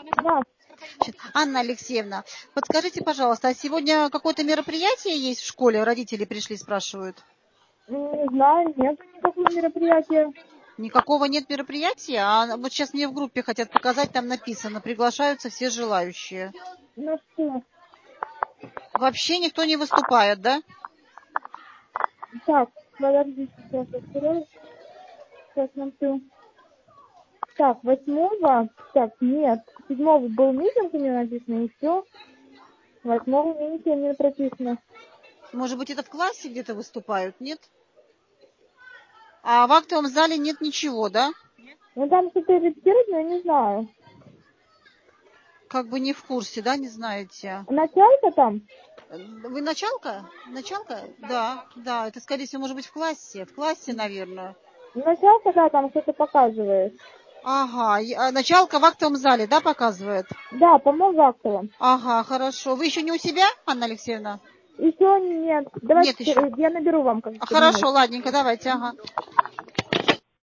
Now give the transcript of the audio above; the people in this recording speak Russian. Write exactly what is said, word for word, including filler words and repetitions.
Да. Значит, Анна Алексеевна, подскажите, пожалуйста, а сегодня какое-то мероприятие есть в школе? Родители пришли, спрашивают. Не знаю, нет никакого мероприятия. Никакого нет мероприятия? А вот сейчас мне в группе хотят показать, там написано, приглашаются все желающие. Ну что? Вообще никто не выступает, да? Так, подожди, сейчас открою. Сейчас смотрю. Так, восьмого, так, нет, седьмого был митинг, у меня написано, и все. Восьмого мне ничего не прописано. Может быть, это в классе где-то выступают, нет? А в актовом зале нет ничего, да? Ну там что-то репетируют, но я не знаю. Как бы не в курсе, да, не знаете? Началька там? Вы началка? Началка? Да, да, это, скорее всего, может быть, в классе. В классе, наверное. Началька, да, там что-то показывает. Ага, и- а началка в актовом зале, да, показывает? Да, по-моему, в актовом. Ага, хорошо. Вы еще не у себя, Анна Алексеевна? Еще нет. Давайте Нет еще. я наберу вам как А, минут. Хорошо, ладненько, давайте, ага.